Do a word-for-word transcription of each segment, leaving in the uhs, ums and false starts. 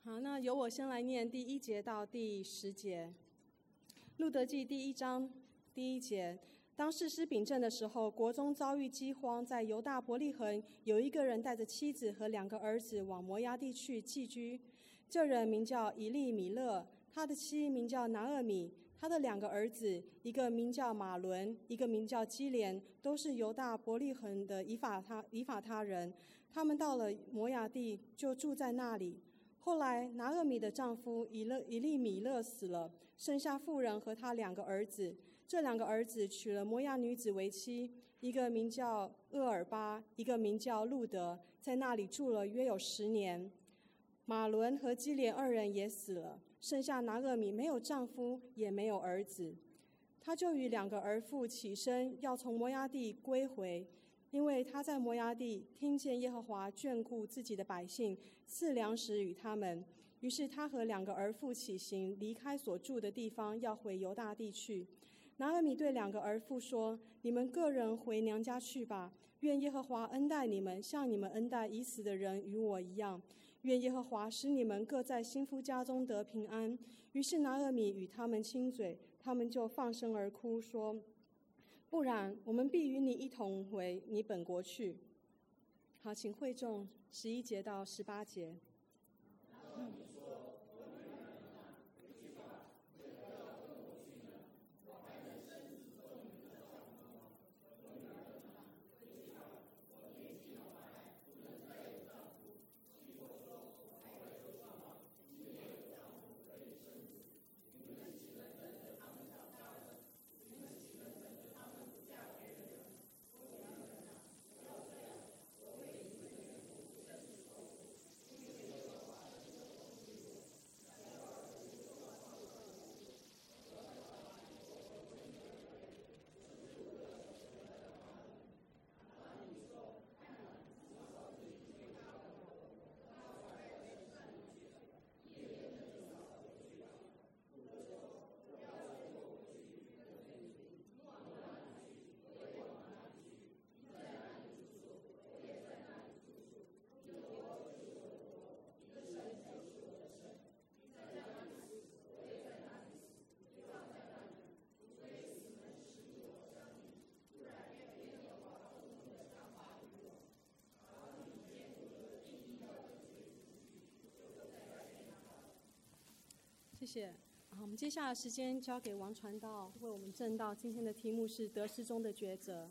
好，那由我先来念第一节到第十节。路得记第一章第一节：当士师秉政的时候，国中遭遇饥荒，在犹大伯利恒有一个人带着妻子和两个儿子往摩押地去寄居。这人名叫以利米勒，他的妻名叫拿俄米，他的两个儿子，一个名叫马伦，一个名叫基连，都是犹大伯利恒的以法他以法他人。他们到了摩押地，就住在那里。后来拿俄米的丈夫以勒以利米勒死了，剩下妇人和他两个儿子。这两个儿子娶了摩押女子为妻，一个名叫厄尔巴，一个名叫路德，在那里住了约有十年。马伦和基连二人也死了，剩下拿俄米没有丈夫，也没有儿子。他就与两个儿妇起身，要从摩押地归回，因为他在摩押地听见耶和华眷顾自己的百姓，赐粮食与他们。于是他和两个儿妇起行，离开所住的地方，要回犹大地去。拿俄米对两个儿妇说：你们个人回娘家去吧，愿耶和华恩待你们，像你们恩待已死的人与我一样。愿耶和华使你们各在新夫家中得平安。于是拿俄米与他们亲嘴，他们就放声而哭，说：不然，我们必与你一同回你本国去。好，请会众十一节到十八节。嗯谢谢。好，我们接下来的时间交给王传道为我们证道。今天的题目是得失中的抉择。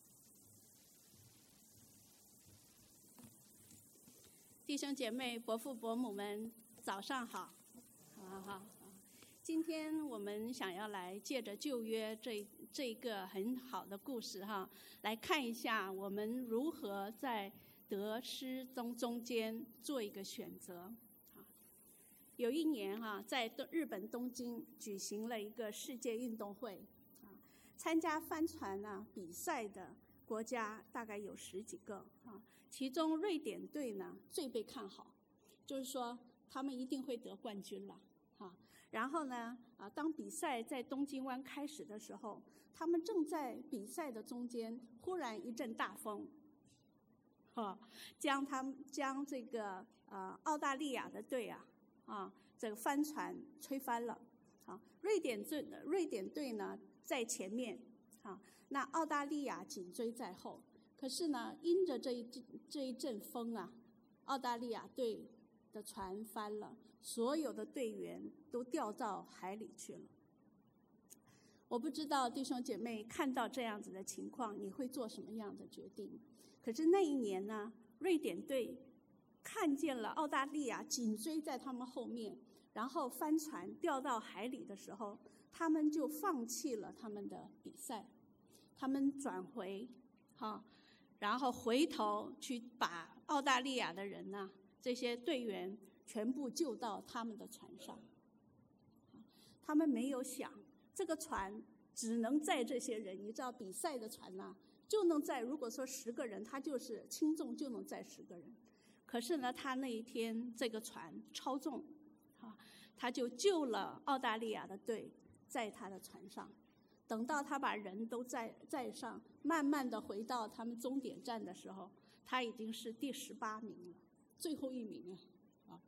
弟兄姐妹、伯父伯母们，早上好！好好好。今天我们想要来借着旧约这这一个很好的故事哈，来看一下我们如何在得失中中间做一个选择。有一年哈，在日本东京举行了一个世界运动会啊，参加帆船呢比赛的国家大概有十几个啊，其中瑞典队呢最被看好，就是说他们一定会得冠军了啊。然后呢啊，当比赛在东京湾开始的时候，他们正在比赛的中间，忽然一阵大风，哈，将他们将这个呃澳大利亚的队啊。啊，这个帆船吹翻了，啊，瑞典队瑞典队呢在前面，啊，那澳大利亚紧追在后。可是呢，因着这一这一阵风啊，澳大利亚队的船翻了，所有的队员都掉到海里去了。我不知道弟兄姐妹看到这样子的情况，你会做什么样的决定？可是那一年呢，瑞典队看见了澳大利亚紧追在他们后面，然后帆船掉到海里的时候，他们就放弃了他们的比赛，他们转回，哈，然后回头去把澳大利亚的人呢，这些队员全部救到他们的船上。他们没有想，这个船只能载这些人，你知道比赛的船呢，就能载，如果说十个人，他就是轻重就能载十个人。可是呢，他那一天这个船超重，啊，他就救了澳大利亚的队，在他的船上。等到他把人都载载上，慢慢的回到他们终点站的时候，他已经是第十八名了，最后一名啊！啊，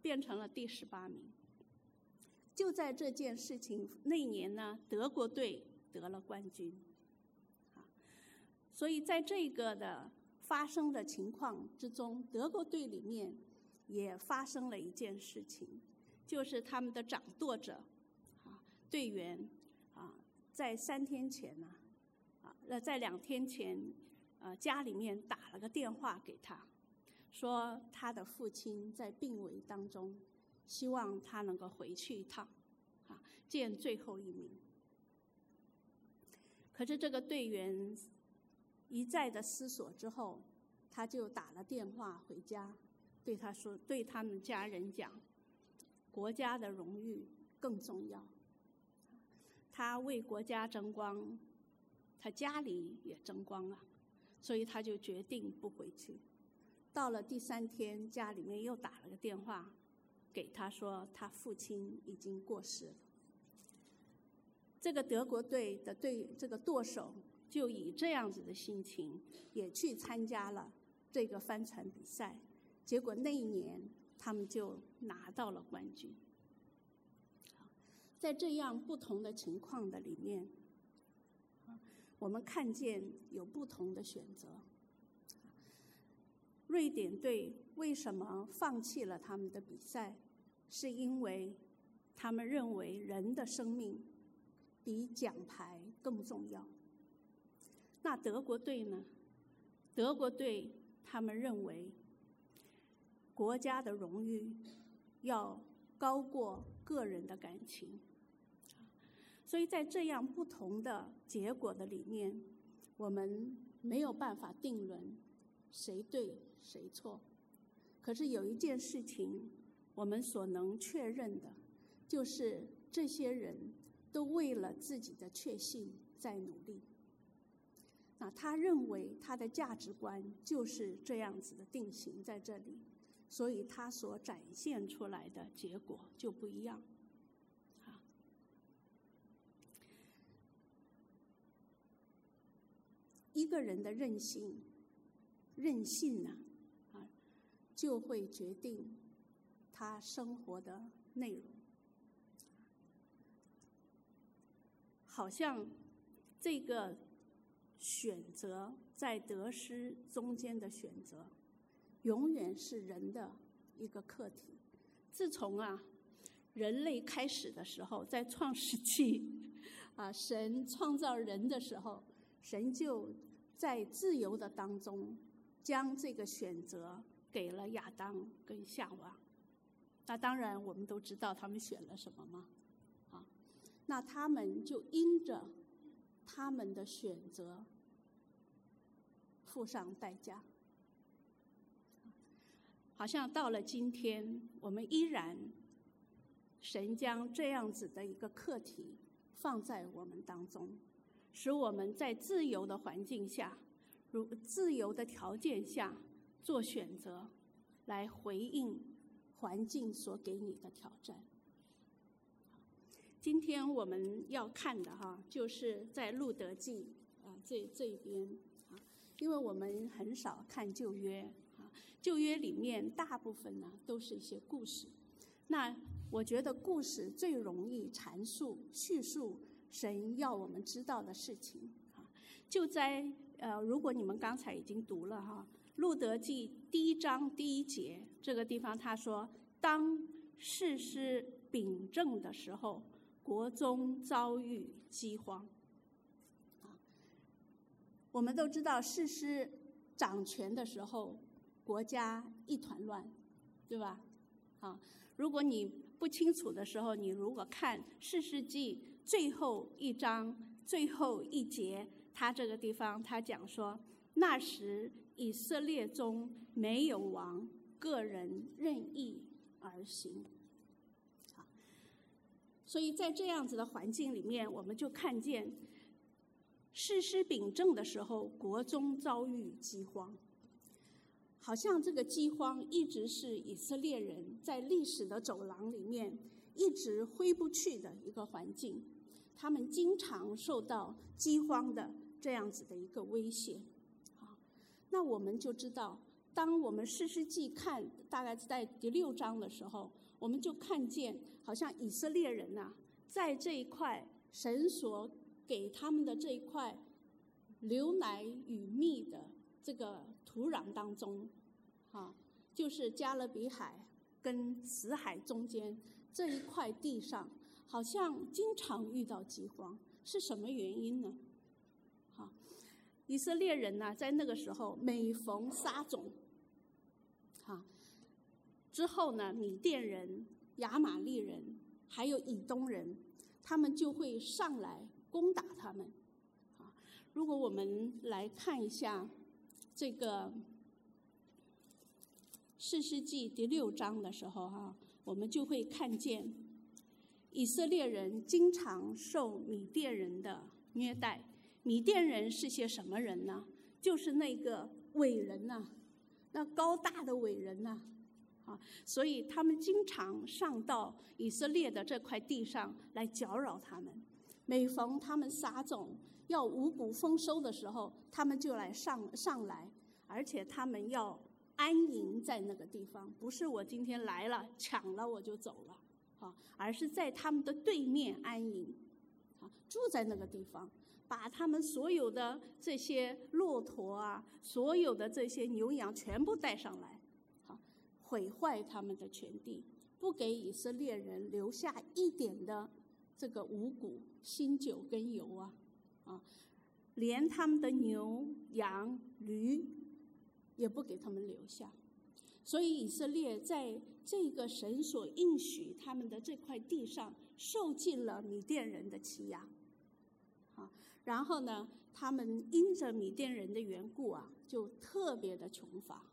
变成了第十八名。就在这件事情那年呢，德国队得了冠军。所以在这个的发生的情况之中，德国队里面也发生了一件事情，就是他们的掌舵者啊队员啊，在三天前呢，啊，呃，在两天前，呃，家里面打了个电话给他，说他的父亲在病危当中，希望他能够回去一趟，啊，见最后一面。可是这个队员一再的思索之后，他就打了电话回家，对他说，对他们家人讲，国家的荣誉更重要。他为国家争光，他家里也争光了，所以他就决定不回去。到了第三天，家里面又打了个电话给他说，他父亲已经过世了。这个德国队的队这个舵手就以这样子的心情也去参加了这个帆船比赛，结果那一年他们就拿到了冠军。在这样不同的情况的里面，我们看见有不同的选择。瑞典队为什么放弃了他们的比赛？是因为他们认为人的生命比奖牌更重要。那德国队呢？德国队他们认为国家的荣誉要高过个人的感情。所以在这样不同的结果的里面，我们没有办法定论谁对谁错。可是有一件事情我们所能确认的，就是这些人都为了自己的确信在努力。那他认为他的价值观就是这样子的定型在这里，所以他所展现出来的结果就不一样。啊，一个人的韧性，韧性呢，啊，就会决定他生活的内容。好像这个选择在得失中间的选择，永远是人的一个课题。自从啊人类开始的时候，在创世纪啊神创造人的时候，神就在自由的当中将这个选择给了亚当跟夏娃。那当然我们都知道他们选了什么吗？啊，那他们就因着他们的选择付上代价。好像到了今天，我们依然神将这样子的一个课题放在我们当中，使我们在自由的环境下，如自由的条件下做选择，来回应环境所给你的挑战。今天我们要看的哈，就是在路德记啊这这边啊，因为我们很少看旧约啊，旧约里面大部分呢都是一些故事。那我觉得故事最容易阐述叙述神要我们知道的事情啊。就在呃，如果你们刚才已经读了哈，路德记第一章第一节这个地方他说，当士师秉政的时候，国中遭遇饥荒。啊，我们都知道士师掌权的时候，国家一团乱，对吧？啊，如果你不清楚的时候，你如果看士师记最后一章最后一节，他这个地方他讲说，那时以色列中没有王，个人任意而行。所以在这样子的环境里面，我们就看见士师秉政的时候，国中遭遇饥荒。好像这个饥荒一直是以色列人在历史的走廊里面一直挥不去的一个环境，他们经常受到饥荒的这样子的一个威胁。好，那我们就知道，当我们士师记看大概在第六章的时候， 我们就看见好像以色列人啊，在这一块神所给他们的这一块流奶与蜜的这个土壤当中，啊，就是加勒比海跟死海中间这一块地上，好像经常遇到饥荒，是什么原因呢？啊，以色列人呢、啊，在那个时候每逢撒种，啊，之后呢，米甸人、亚玛利人还有以东人，他们就会上来攻打他们。啊，如果我们来看一下这个士师记第六章的时候，哈，我们就会看见以色列人经常受米甸人的虐待。米甸人是些什么人呢？就是那个伟人呐、啊，那高大的伟人呐、啊，啊，所以他们经常上到以色列的这块地上来搅扰他们。每逢他们撒种要五谷丰收的时候，他们就来上上来，而且他们要安营在那个地方，不是我今天来了抢了我就走了，啊，而是在他们的对面安营，啊，住在那个地方，把他们所有的这些骆驼啊，所有的这些牛羊全部带上来，啊，毁坏他们的全地，不给以色列人留下一点的这个五谷、新酒跟油啊，啊，连他们的牛、羊、驴也不给他们留下。所以以色列在这个神所应许他们的这块地上，受尽了米甸人的欺压。啊，然后呢，他们因着米甸人的缘故啊，就特别的穷乏。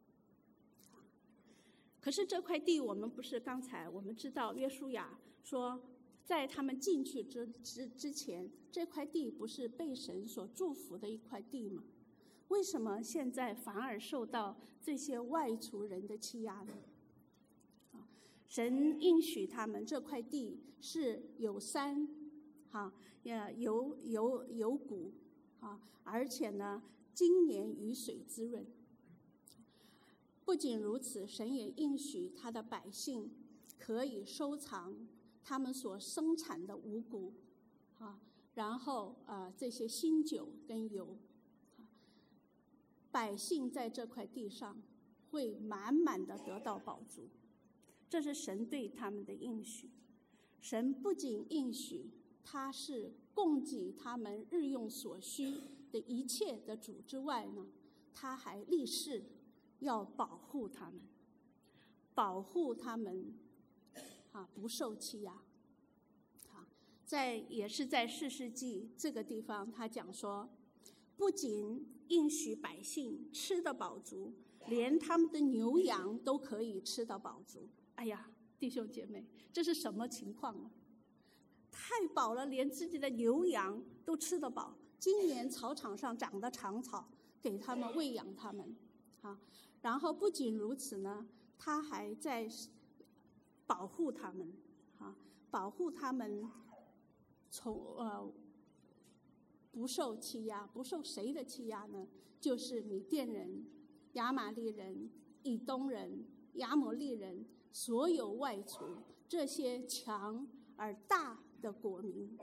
可是这块地，我们不是刚才我们知道约书亚说，在他们进去之之之前，这块地不是被神所祝福的一块地吗？为什么现在反而受到这些外族人的欺压呢？啊，神应许他们这块地是有山，哈，也有有有谷，啊，而且呢，今年雨水滋润。不仅如此，神也应许他的百姓可以收藏他们所生产的五谷，啊，然后啊这些新酒跟油，啊，百姓在这块地上会满满的得到饱足，这是神对他们的应许。神不仅应许他是供给他们日用所需的一切的主之外呢，他还立誓要保护他们，保护他们啊不受欺压。啊，在也是在士师记这个地方，他讲说，不仅应许百姓吃得饱足，连他们的牛羊都可以吃得饱足。哎呀，弟兄姐妹，这是什么情况啊？太饱了，连自己的牛羊都吃得饱。今年草场上长的长草，给他们喂养他们。啊，然后不仅如此呢，他还在保护他们，啊，保护他们从呃不受欺压，不受谁的欺压呢？就是米甸人、亚玛利人、以东人、亚摩利人，所有外族这些强而大的国民，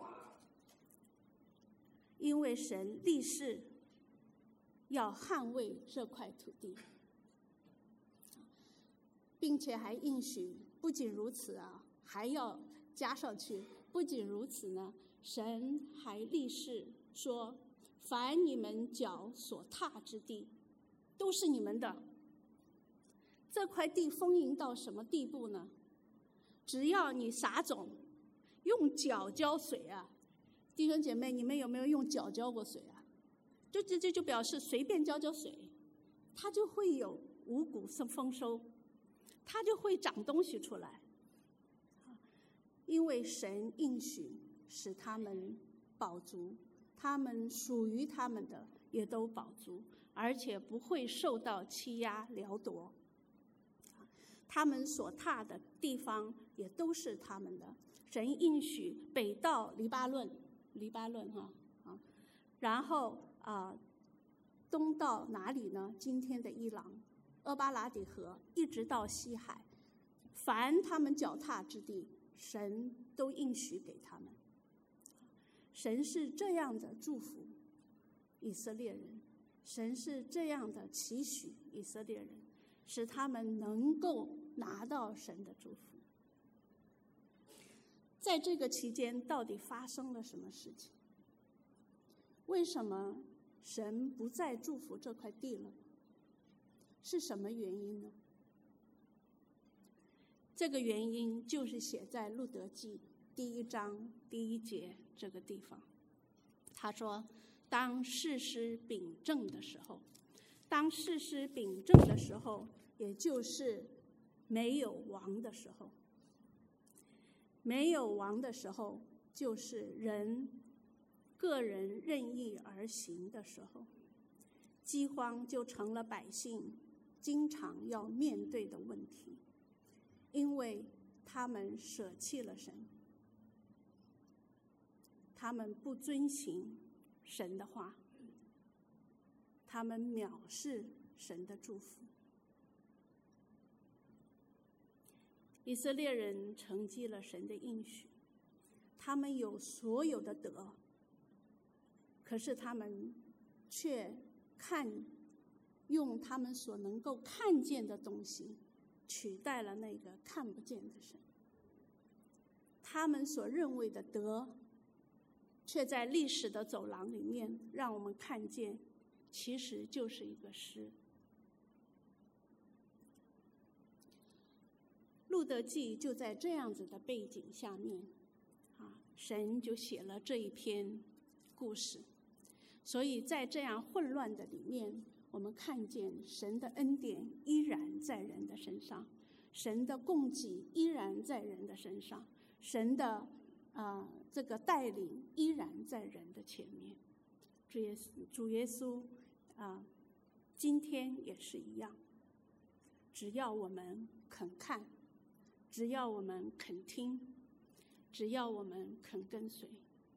因为神立誓要捍卫这块土地，并且还应许，不仅如此啊，还要加上去，不仅如此呢，神还立誓说，凡你们脚所踏之地，都是你们的。这块地丰盈到什么地步呢？只要你撒种，用脚浇水啊，弟兄姐妹，你们有没有用脚浇过水啊？就这这就表示随便浇浇水，它就会有五谷丰收，它就会长东西出来。因为神应许使他们饱足，他们属于他们的也都饱足，而且不会受到欺压掠夺。他们所踏的地方也都是他们的。神应许北到黎巴嫩，黎巴嫩哈啊，然后啊，东到哪里呢？今天的伊朗，厄巴拉底河，一直到西海， 凡他们脚踏之地，神都应许给他们。神是这样的祝福以色列人，神是这样的期许以色列人，使他们能够拿到神的祝福。在这个期间，到底发生了什么事情？为什么神不再祝福这块地了？是什么原因呢？这个原因就是写在路得记第一章第一节这个地方。他说，当士师秉政的时候，当士师秉政的时候，也就是没有王的时候。没有王的时候，就是人个人任意而行的时候，饥荒就成了百姓经常要面对的问题，因为他们舍弃了神，他们不遵行神的话，他们藐视神的祝福。以色列人承继了神的应许，他们有所有的德，可是他们却看用他们所能够看见的东西取代了那个看不见的神。他们所认为的德，却在历史的走廊里面让我们看见，其实就是一个失。路得记就在这样子的背景下面，啊，神就写了这一篇故事。所以在这样混乱的里面，我们看见神的恩典依然在人的身上，神的供给依然在人的身上，神的啊、呃、这个带领依然在人的前面。主耶稣，主耶稣啊、呃，今天也是一样，只要我们肯看，只要我们肯听，只要我们肯跟随。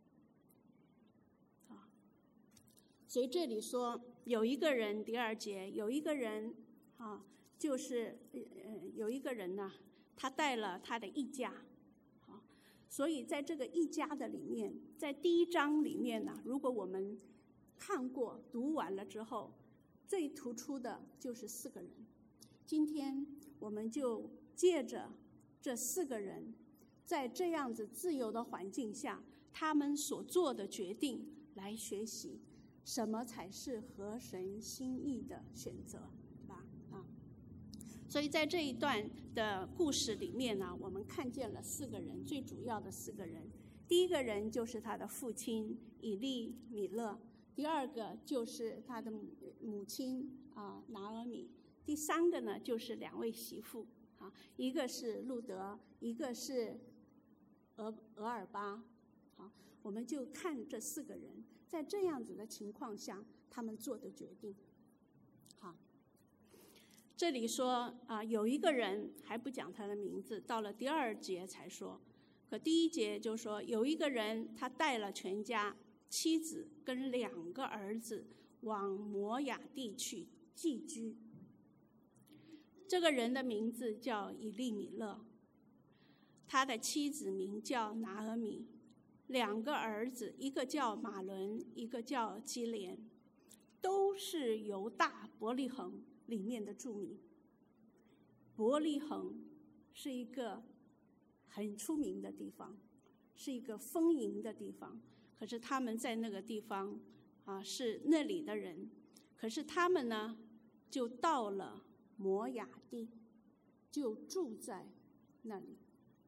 啊，所以这里说有一个人，第二节有一个人啊，就是呃有一个人呢，他带了他的一家，啊，所以在这个一家的里面，在第一章里面呢，如果我们看过读完了之后，最突出的就是四个人。今天我们就借着这四个人在这样子自由的环境下，他们所做的决定来学习什么才是合神心意的选择吧。啊，所以在这一段的故事里面呢，我们看见了四个人，最主要的四个人。第一个人就是他的父亲以利米勒，第二个就是他的母亲啊拿俄米，第三个呢就是两位媳妇啊，一个是路德，一个是俄俄尔巴。好，我们就看这四个人在这样子的情况下他们做的决定。好，这里说啊，有一个人还不讲他的名字，到了第二节才说。可第一节就说有一个人他带了全家妻子跟两个儿子往摩亚地去寄居。这个人的名字叫以利米勒，他的妻子名叫拿俄米，两个儿子一个叫马伦，一个叫基连，都是犹大伯利恒里面的住民。伯利恒是一个很出名的地方，是一个丰盈的地方，可是他们在那个地方啊是那里的人，可是他们呢就到了摩亚地，就住在那里。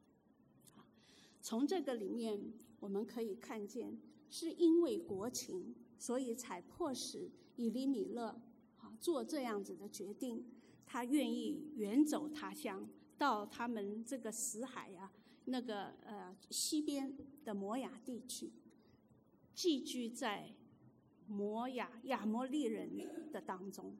从这个里面我们可以看见，是因为国情，所以才迫使以利米勒啊做这样子的决定，他愿意远走他乡，到他们这个死海啊那个呃西边的摩亚地区，寄居在摩亚亚摩利人的当中。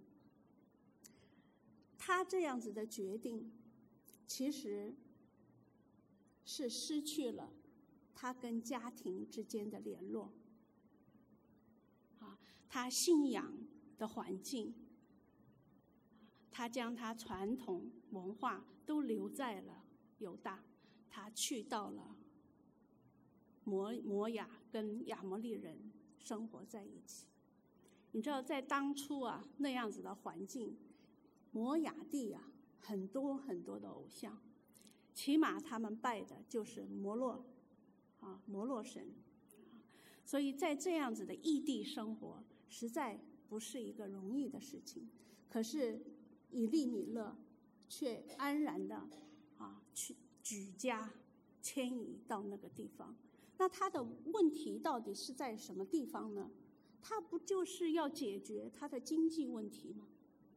他这样子的决定，其实是失去了他跟家庭之间的联络，啊，他信仰的环境，他将他传统文化都留在了犹大，他去到了摩摩亚，跟亚摩利人生活在一起。你知道在当初啊那样子的环境，摩亚地啊很多很多的偶像，起码他们拜的就是摩洛啊摩洛神，所以在这样子的异地生活实在不是一个容易的事情。可是以利米勒却安然的啊去举家迁移到那个地方。那他的问题到底是在什么地方呢？他不就是要解决他的经济问题吗？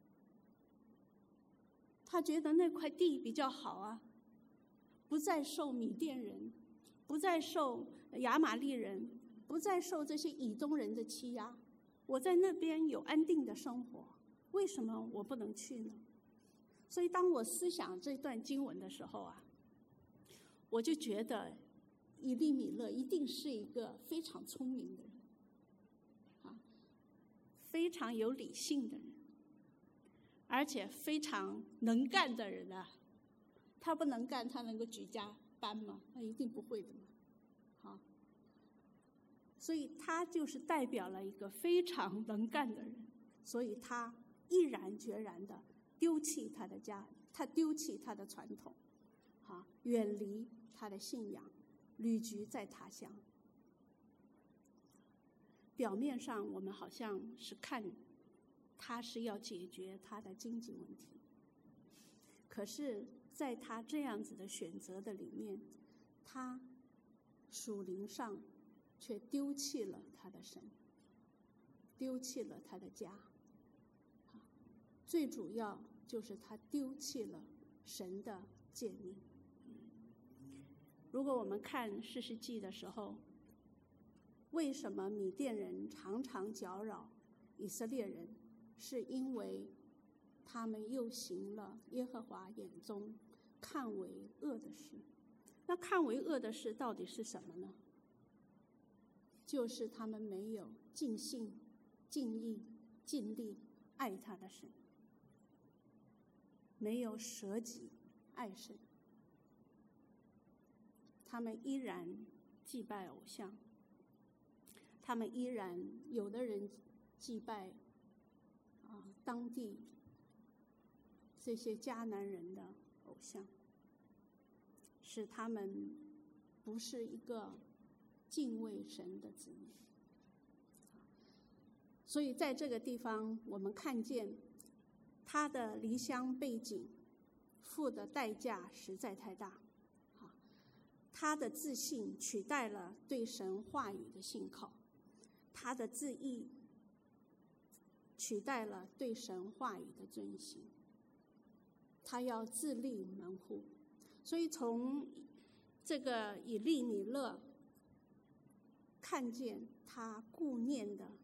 他觉得那块地比较好啊，不再受米甸人，不再受亚玛利人，不再受这些以东人的欺压，我在那边有安定的生活，为什么我不能去呢？所以当我思想这段经文的时候啊，我就觉得以利米勒一定是一个非常聪明的人，啊，非常有理性的人，而且非常能干的人啊。他不能干，他能够举家搬吗？那一定不会的嘛。好，所以他就是代表了一个非常能干的人，所以他毅然决然的丢弃他的家，他丢弃他的传统，啊，远离他的信仰，旅居在他乡。表面上我们好像是看他是要解决他的经济问题，可是在他这样子的选择的里面，他属灵上却丢弃了他的神，丢弃了他的家，最主要就是他丢弃了神的诫命。如果我们看士师记的时候，为什么米甸人常常搅扰以色列人，是因为他们又行了耶和华眼中看为恶的事。那看为恶的事到底是什么呢？就是他们没有尽心、尽意、尽力爱他的神，没有舍己爱神，他们依然祭拜偶像，他们依然有的人祭拜啊当地这些迦南人的偶像，使他们不是一个敬畏神的子民。所以在这个地方我们看见他的离乡背井付的代价实在太大，他的自信取代了对神话语的信靠，他的自义取代了对神话语的遵行，他要自立门户。所以从这个以利米勒看见他顾念的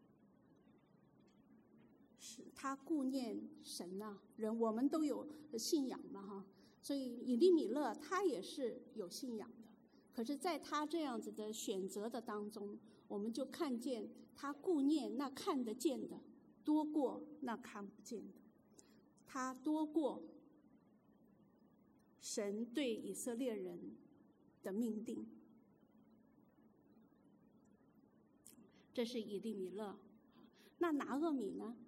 是他顾念神啊，人我们都有信仰嘛哈，所以以利米勒他也是有信仰的。可是在他这样子的选择的当中，我们就看见他顾念那看得见的多过那看不见的，他多过神对以色列人的命定。这是以利米勒。那拿俄米呢？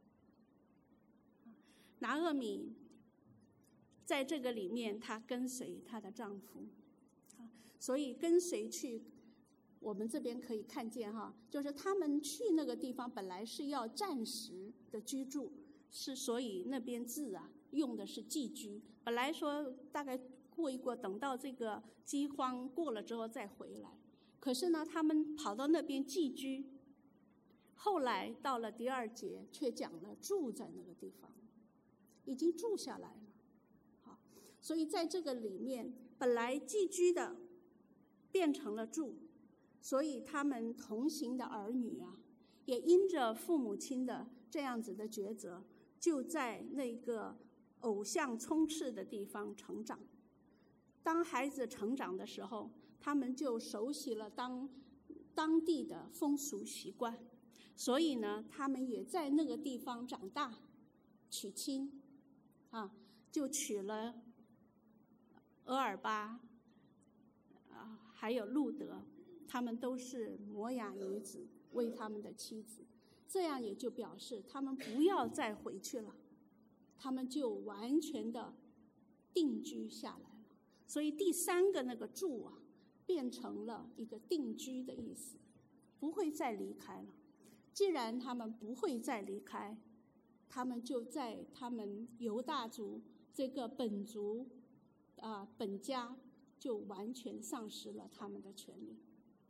拿俄米在这个里面，她跟随她的丈夫，所以跟随去，我们这边可以看见哈，就是他们去那个地方本来是要暂时的居住，是所以那边字啊用的是寄居，本来说大概过一过，等到这个饥荒过了之后再回来，可是呢他们跑到那边寄居，后来到了第二节却讲了住在那个地方，已经住下来了。好，所以在这个里面本来寄居的变成了住，所以他们同行的儿女啊也因着父母亲的这样子的抉择，就在那个偶像充斥的地方成长。当孩子成长的时候，他们就熟悉了当当地的风俗习惯，所以呢他们也在那个地方长大，娶亲啊，就娶了俄尔巴，啊，还有路德，他们都是摩押女子为他们的妻子，这样也就表示他们不要再回去了，他们就完全的定居下来了。所以第三个那个住啊，变成了一个定居的意思，不会再离开了。既然他们不会再离开，他们就在他们犹大族这个本族啊、呃、本家就完全丧失了他们的权利。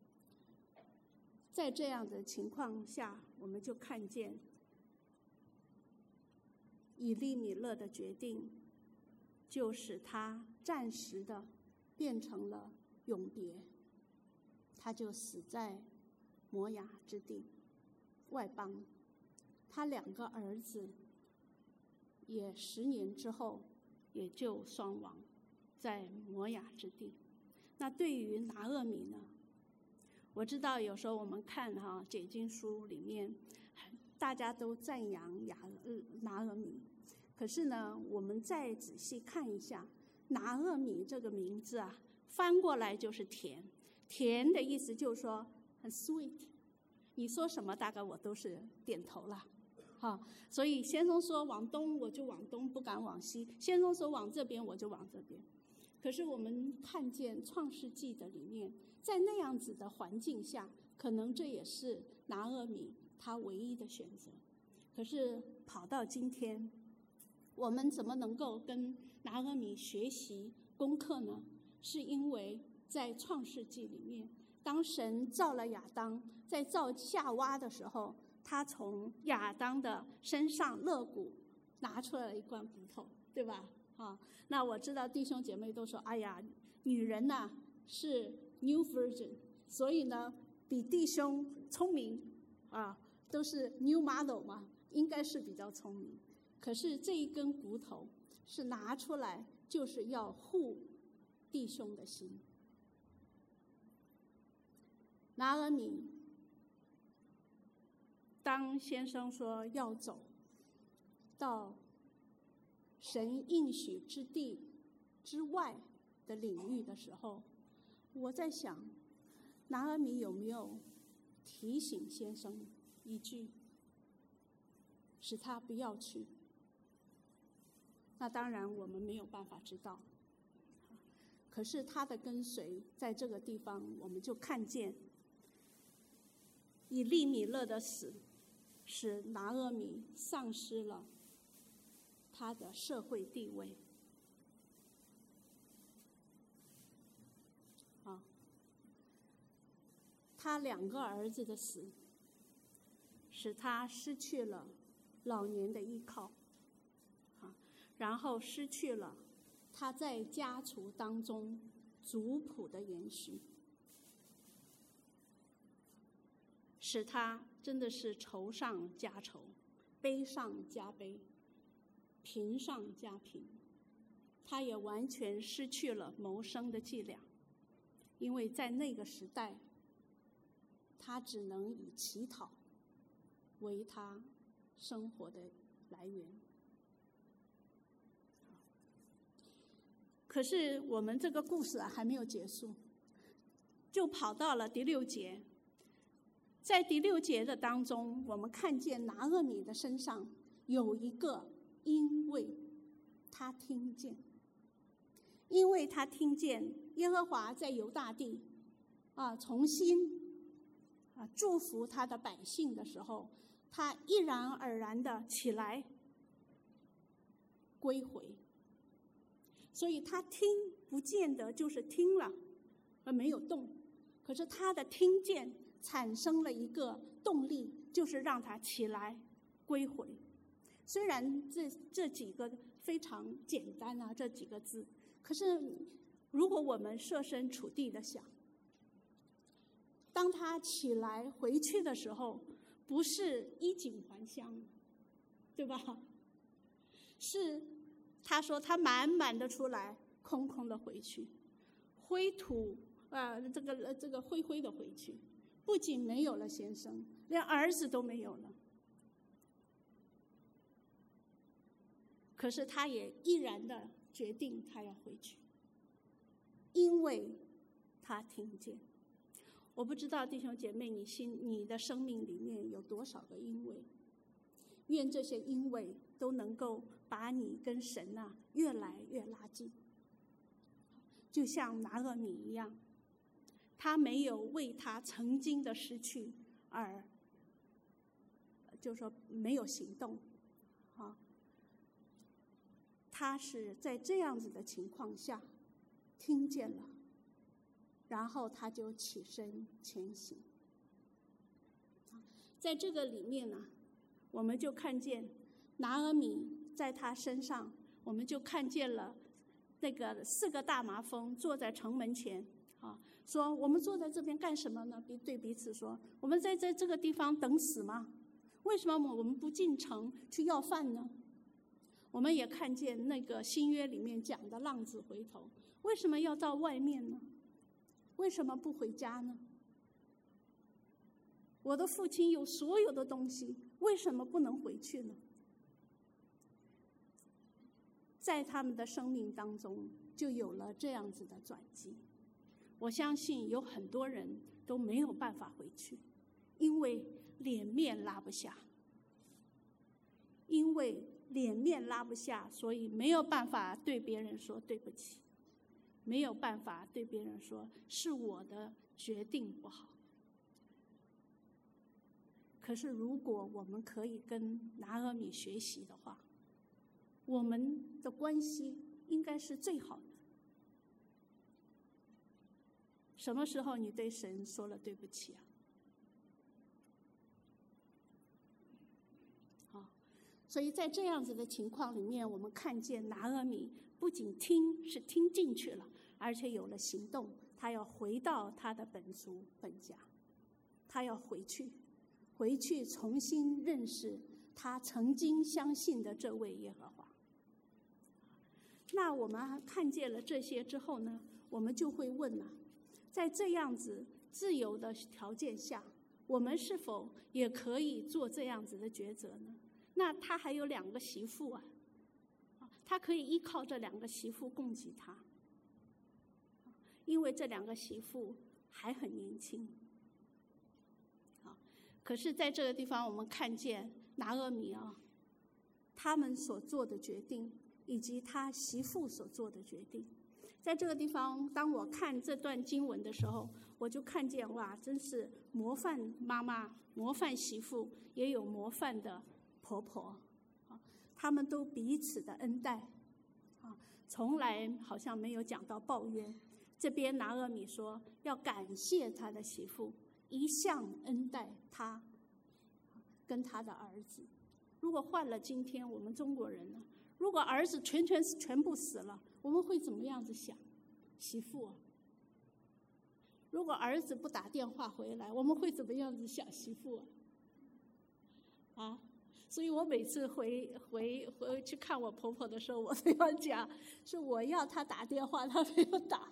在这样的情况下，我们就看见以利米勒的决定，就使他暂时的变成了永别，他就死在摩押之地外邦。他两个儿子也十年之后也就双亡在摩押之地。那对于拿俄米呢，我知道有时候我们看哈、啊、解经书里面大家都赞扬亚拿俄米，可是呢我们再仔细看一下，拿俄米这个名字啊，翻过来就是甜，甜的意思就是说很 sweet， 你说什么大概我都是点头了。好，所以先生说往东我就往东，不敢往西；先生说往这边我就往这边。可是我们看见创世纪的里面，在那样子的环境下，可能这也是拿俄米他唯一的选择。可是跑到今天，我们怎么能够跟拿俄米学习功课呢？是因为在创世纪里面，当神造了亚当，在造夏娃的时候，他从亚当的身上肋骨拿出了一罐骨头，对吧？啊，那我知道弟兄姐妹都说，哎呀，女人呐、啊、是 new virgin， 所以呢比弟兄聪明啊，都是 new model 嘛，应该是比较聪明。可是这一根骨头是拿出来，就是要护弟兄的心。拿俄米当先生说要走到神应许之地之外的领域的时候，我在想，拿俄米有没有提醒先生一句，使他不要去？那当然我们没有办法知道。可是他的跟随在这个地方，我们就看见以利米勒的死使拿俄米丧失了他的社会地位。啊，他两个儿子的死使他失去了老年的依靠，啊，然后失去了他在家族当中族谱的延续，使他真的是愁上加愁，悲上加悲，贫上加贫。他也完全失去了谋生的伎俩，因为在那个时代，他只能以乞讨为他生活的来源。可是我们这个故事啊还没有结束，就跑到了第六节。在第六节的当中，我们看见拿俄米的身上有一个因为他听见，因为他听见耶和华在犹大地啊重新啊祝福他的百姓的时候，他毅然而然的起来归回。所以他听不见得就是听了而没有动，可是他的听见产生了一个动力，就是让他起来归回。虽然这这几个非常简单啊，这几个字，可是如果我们设身处地的想，当他起来回去的时候，不是衣锦还乡，对吧？是他说他满满的出来，空空的回去，灰土啊、呃，这个这个灰灰的回去。不仅没有了先生，连儿子都没有了。可是他也毅然的决定他要回去。 因为他听见。我不知道弟兄姐妹，你心你的生命里面有多少个因为？愿这些因为都能够把你跟神啊越来越拉近。就像拿俄米一样，他没有为他曾经的失去而就是说没有行动啊，他是在这样子的情况下听见了，然后他就起身前行。在这个里面呢，我们就看见拿俄米在他身上，我们就看见了那个四个大麻风坐在城门前啊，说我们坐在这边干什么呢？对彼此说，我们在在这个地方等死吗？为什么我们不进城去要饭呢？我们也看见那个新约里面讲的浪子回头，为什么要到外面呢？为什么不回家呢？我的父亲有所有的东西，为什么不能回去呢？在他们的生命当中就有了这样子的转机。我相信有很多人都没有办法回去，因为脸面拉不下，因为脸面拉不下，所以没有办法对别人说对不起，没有办法对别人说是我的决定不好。可是如果我们可以跟拿俄米学习的话，我们的关系应该是最好的。什么时候你对神说了对不起啊？好，所以在这样子的情况里面，我们看见拿俄米不仅听是听进去了，而且有了行动，他要回到他的本族本家，他要回去，回去重新认识他曾经相信的这位耶和华。那我们看见了这些之后呢，我们就会问啊，在这样子自由的条件下，我们是否也可以做这样子的抉择呢？那他还有两个媳妇啊，他可以依靠这两个媳妇供给他，因为这两个媳妇还很年轻。可是在这个地方我们看见拿俄米啊，他们所做的决定以及他媳妇所做的决定，在这个地方当我看这段经文的时候，我就看见哇，真是模范妈妈，模范媳妇，也有模范的婆婆，他们都彼此的恩待，从来好像没有讲到抱怨。这边拿俄米说要感谢他的媳妇，一向恩待他跟他的儿子。如果换了今天我们中国人呢，如果儿子全全全部死了，我们会怎么样子想？媳妇啊，如果儿子不打电话回来，我们会怎么样子想媳妇啊？啊，所以我每次回回回去看我婆婆的时候，我都要讲，是我要她打电话，她没有打。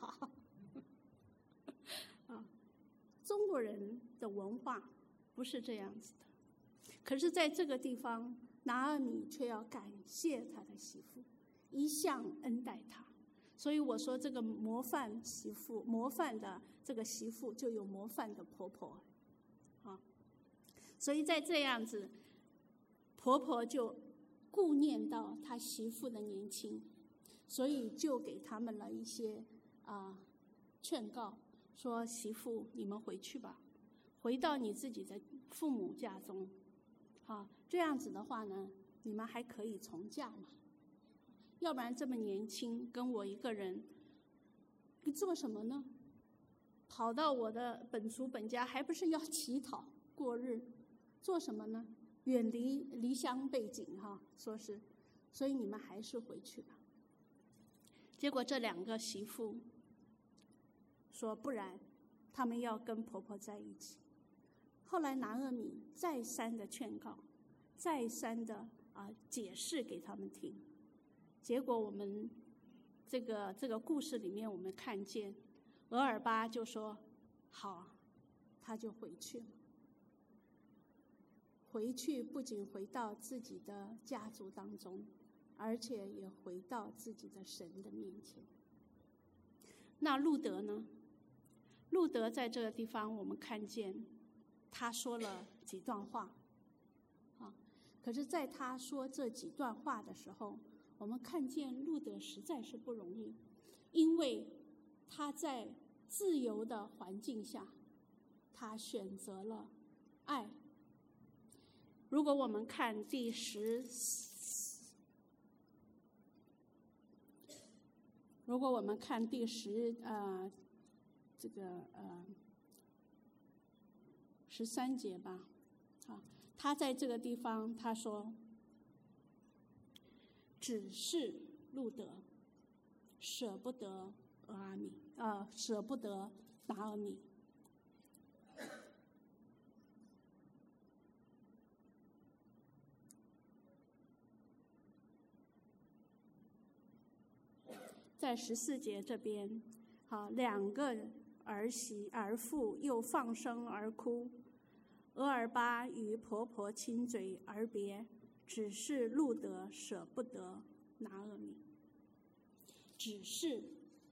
啊，中国人的文化不是这样子的，可是在这个地方，拿俄米却要感谢他的媳妇，一向恩待他。所以我说这个模范媳妇，模范的这个媳妇就有模范的婆婆啊。所以在这样子，婆婆就顾念到她媳妇的年轻，所以就给他们了一些啊劝告，说媳妇你们回去吧，回到你自己的父母家中，啊，这样子的话呢，你们还可以从嫁嘛。要不然这么年轻跟我一个人，你做什么呢？跑到我的本族本家，还不是要乞讨过日？做什么呢？远离离乡背井哈，说是，所以你们还是回去吧。结果这两个媳妇说不然，他们要跟婆婆在一起。后来拿俄米再三的劝告，再三的啊、呃、解释给他们听。结果我们这个这个故事里面，我们看见俄尔巴就说好，他就回去了。回去不仅回到自己的家族当中，而且也回到自己的神的面前。 那路德呢？路德在这个地方我们看见他说了几段话啊，可是在他说这几段话的时候，我们看见路德实在是不容易，因为他在自由的环境下，他选择了爱。如果我们看第十，如果我们看第十呃这个呃十三节吧，啊，他在这个地方他说，只是路德舍不得俄阿米，呃，舍不得拿俄米。在十四节这边，好，两个儿媳儿妇又放声而哭，俄尔巴与婆婆亲嘴而别，只是路德舍不得拿俄米。只是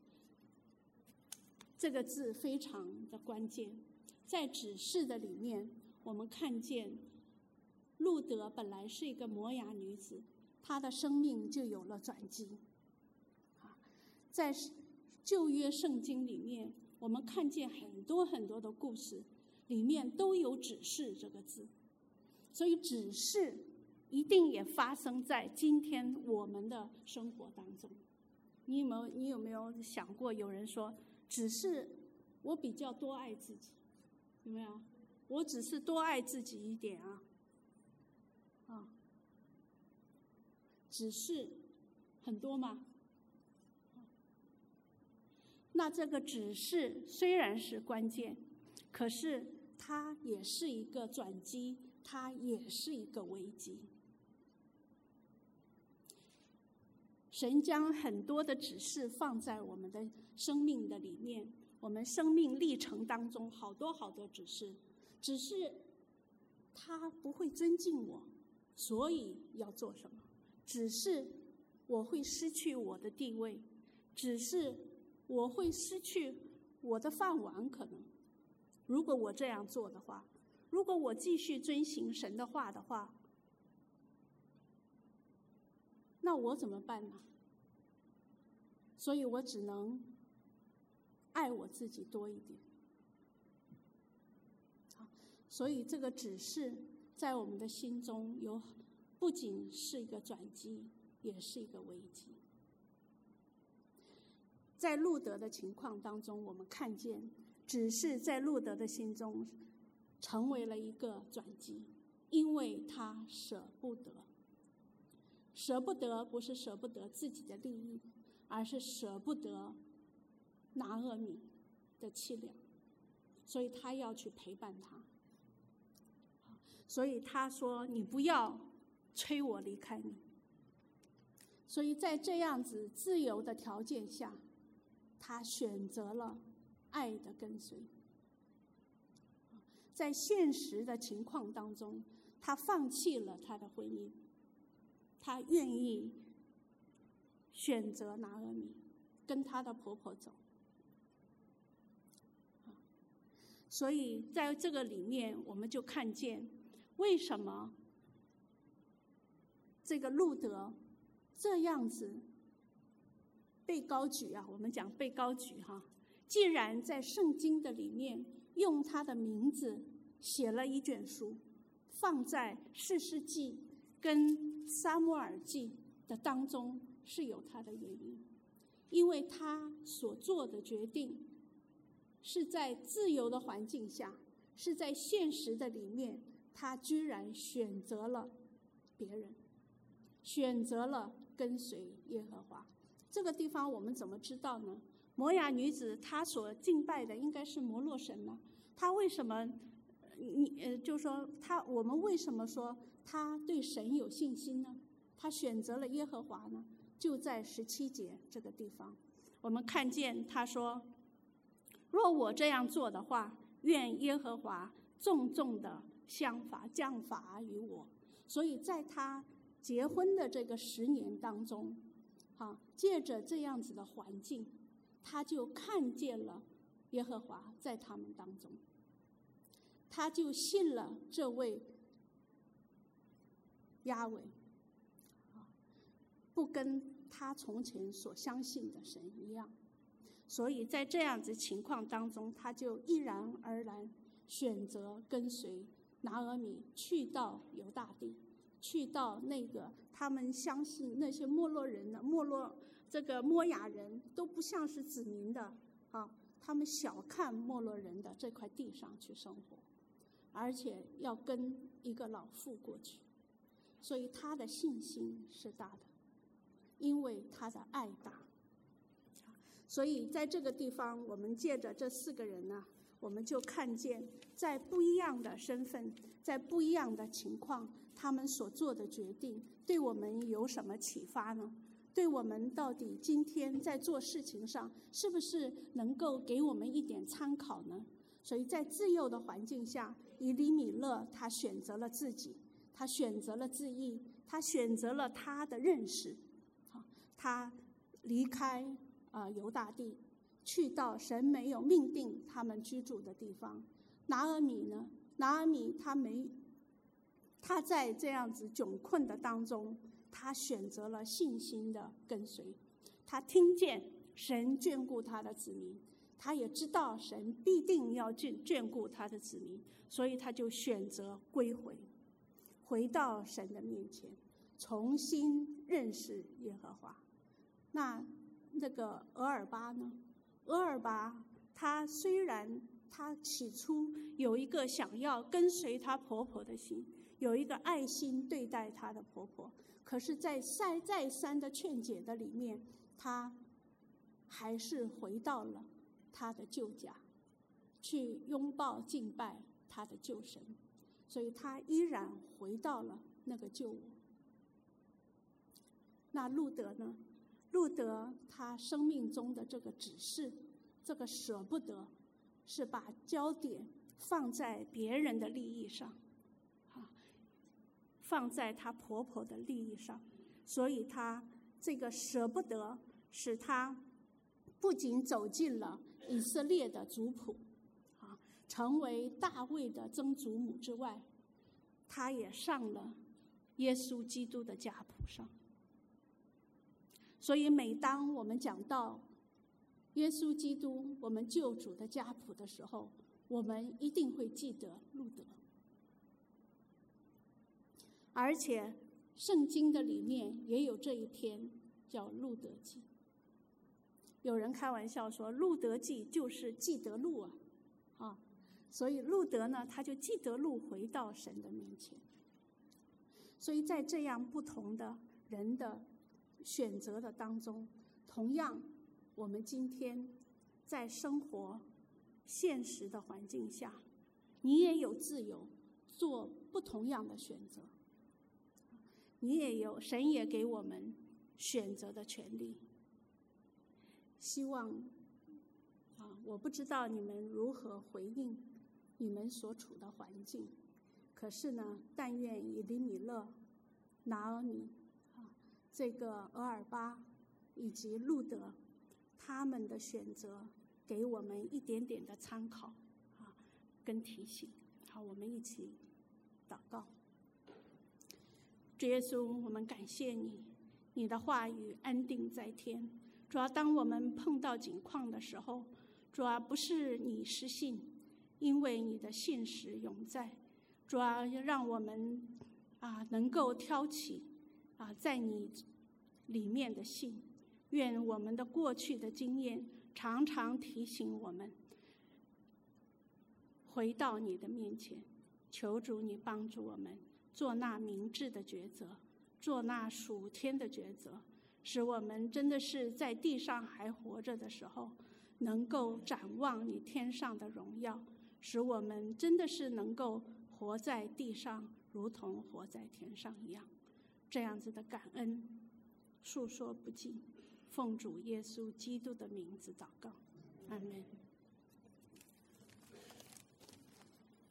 这个字非常的关键，在只是的里面，我们看见路德本来是一个摩押女子，她的生命就有了转机。在旧约圣经里面，我们看见很多很多的故事，里面都有指示这个字，所以指示一定也发生在今天我们的生活当中。你有没有你有没有想过，有人说只是我比较多爱自己，有没有？我只是多爱自己一点啊，啊，只是很多吗？那这个指示虽然是关键，可是它也是一个转机，它也是一个危机。神将很多的指示放在我们的生命的里面，我们生命历程当中好多好多指示，只是他不会尊敬我，所以要做什么？只是我会失去我的地位，只是我会失去我的饭碗，可能如果我这样做的话，如果我继续遵行神的话的话，那我怎么办呢？所以我只能爱我自己多一点。所以这个指示在我们的心中有，不仅是一个转机，也是一个危机。在路德的情况当中，我们看见只是在路德的心中成为了一个转机，因为他舍不得。舍不得不是舍不得自己的利益，而是舍不得拿俄米的凄凉，所以他要去陪伴他。所以他说，你不要催我离开你。所以在这样子自由的条件下，他选择了爱的跟随。在现实的情况当中，他放弃了他的婚姻，他愿意选择拿俄米，跟他的婆婆走。所以在这个里面，我们就看见为什么这个路德这样子被高举啊，我们讲被高举哈。既然在圣经的里面用他的名字写了一卷书，放在士师记跟撒母耳记的当中，是有他的原因。因为他所做的决定是在自由的环境下，是在现实的里面，他居然选择了别人，选择了跟随耶和华。这个地方我们怎么知道呢？摩押女子她所敬拜的应该是摩洛神呢？她为什么？你呃，就说她，我们为什么说她对神有信心呢？她选择了耶和华呢？就在十七节这个地方，我们看见她说：“若我这样做的话，愿耶和华重重的降罚降罚于我。”所以在她结婚的这个十年当中，啊，借着这样子的环境， 他就看见了耶和华在他们当中，他就信了这位亚伟，不跟他从前所相信的神一样。所以在这样子情况当中，他就毅然而然选择跟随拿俄米去到犹大地，去到那个他们相信那些摩洛人的摩洛这个摩亚人都不像是子民的啊，他们小看摩洛人的这块地上去生活，而且要跟一个老妇过去，所以他的信心是大的，因为他的爱大。所以在这个地方，我们借着这四个人呢，我们就看见在不一样的身份，在不一样的情况，他们所做的决定对我们有什么启发呢？对我们到底今天在做事情上是不是能够给我们一点参考呢？所以在自幼的环境下，以利米勒他选择了自己，他选择了自义，他选择了他的认识，他离开啊、呃、犹大地，去到神没有命定他们居住的地方。拿俄米呢？拿俄米他没，他在这样子窘困的当中，他选择了信心的跟随。他听见神眷顾他的子民，他也知道神必定要眷眷顾他的子民，所以他就选择归回，回到神的面前，重新认识耶和华。那这个俄尔巴呢？俄尔巴她虽然她起初有一个想要跟随她婆婆的心，有一个爱心对待她的婆婆，可是在再再三的劝解的里面，她还是回到了她的旧家，去拥抱敬拜她的旧神，所以她依然回到了那个旧我。那路德呢？路德他生命中的这个指示，这个舍不得，是把焦点放在别人的利益上，啊，放在她婆婆的利益上，所以她这个舍不得，使她不仅走进了以色列的族谱，啊，成为大卫的曾祖母之外，她也上了耶稣基督的家谱上。所以每当我们讲到耶稣基督我们救主的家谱的时候，我们一定会记得路德。而且圣经的里面也有这一篇叫路德记。有人开玩笑说路德记就是记得路啊，啊，所以路德呢，他就记得路回到神的面前。所以在这样不同的人的选择的当中，同样我们今天在生活现实的环境下，你也有自由做不同样的选择，你也有，神也给我们选择的权利。希望啊，我不知道你们如何回应你们所处的环境，可是呢，但愿以利米勒、拿俄米这个俄尔巴以及路德他们的选择给我们一点点的参考啊，跟提醒。好，我们一起祷告。主耶稣，我们感谢你，你的话语安定在天。主要当我们碰到境况的时候，主要不是你失信，因为你的信实永在。主要让我们啊能够挑起啊，在你里面的信，愿我们的过去的经验常常提醒我们回到你的面前，求主你帮助我们做那明智的抉择，做那属天的抉择，使我们真的是在地上还活着的时候，能够展望你天上的荣耀，使我们真的是能够活在地上如同活在天上一样。这样子的感恩述说不尽，奉主耶稣基督的名字祷告，阿们。